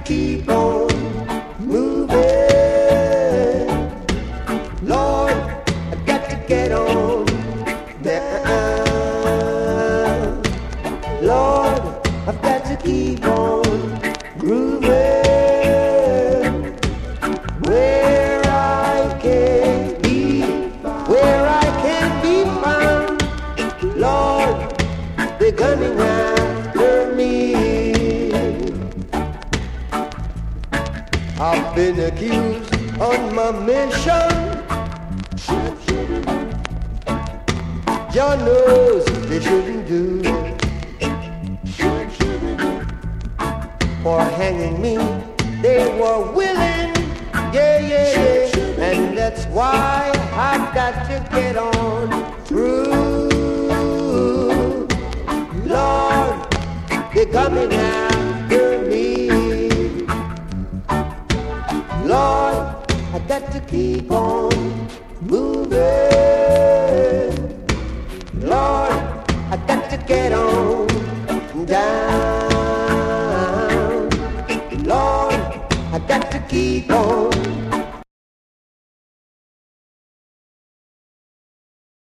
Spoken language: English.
keep on moving. Lord, I got to get on down. Lord, I've got to keep on grooving. Where I can be found. Lord, they're coming after me. I've been accused on my mission. John knows they shouldn't do it. For hanging me, they were willing. Yeah, yeah, yeah. And that's why I've got to get on through. Lord, they're coming after me. Lord, I got to keep on moving. Lord, I got to get on down. Lord, I got to keep on